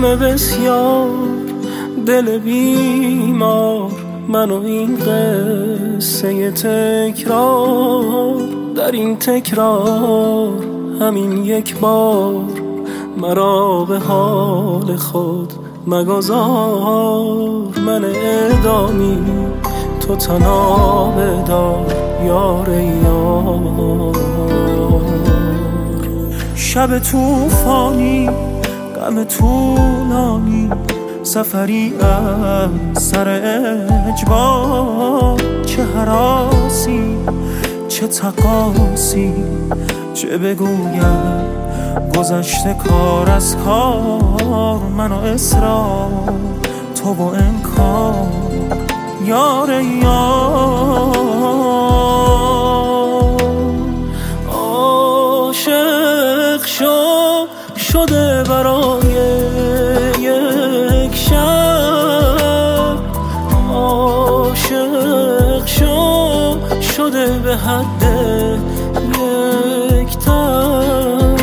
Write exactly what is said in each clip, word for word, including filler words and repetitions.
غم بسیار، دل بیمار، من و این قصه تکرار. در این تکرار همین یک بار مرا به حال خود مگذار. من اعدامی تو تنها بدار یار یار. شب توفانی غم طولانی، سفری از سر اجبار. چه هراسی چه تقاسی، چه بگویم گذشته کار از کار. من و اصرار تو و انکار یار یار. عاشق شو شده برای یک شب، عاشق شو شده به حد یک تب.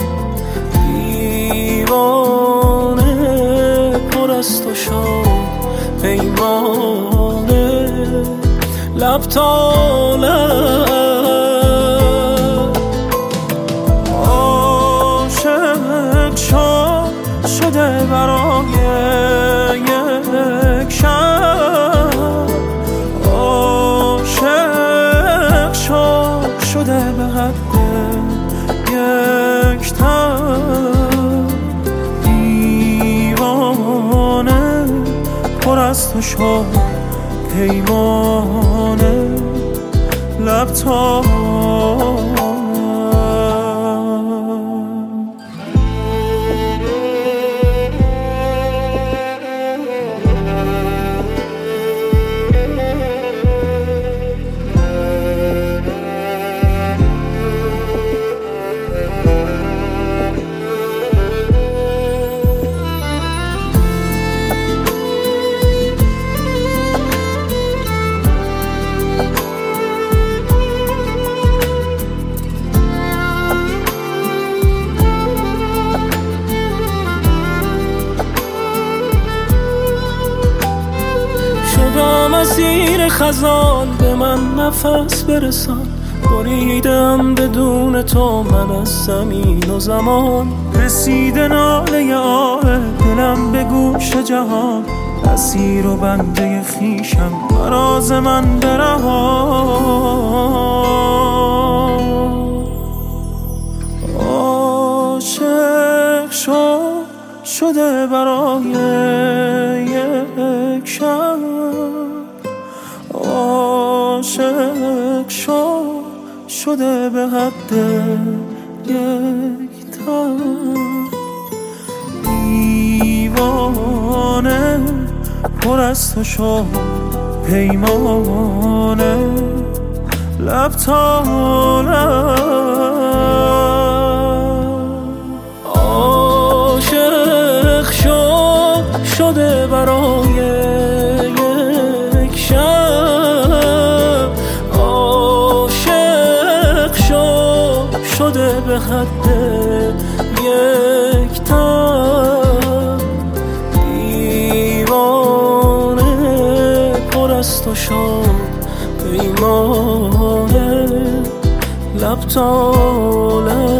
دیوانه پر از تو شد پیمانه، لب تا لب. عاشق شو شده برای یک شب، عاشق شو شده به حد یک تب. دیوانه پر از تو شد پیمانه، لب تا مسیر خزان. به من نفس برسان، بریدم بدون تو من از زمین و زمان. رسیده ناله آه دلم به گوش جهان، اسیر و بنده خیشم فراز من برهان. عاشق شو شده برای یک شب، عاشق شو شده به حد یک تب. دیوانه پر از تو شد پیمانه، لب تا لب. عاشق شو شده برای یک شب، عاشق شو شده به حد یک تب. دیوانه پر از تو شد پیمانه، لب تا لب.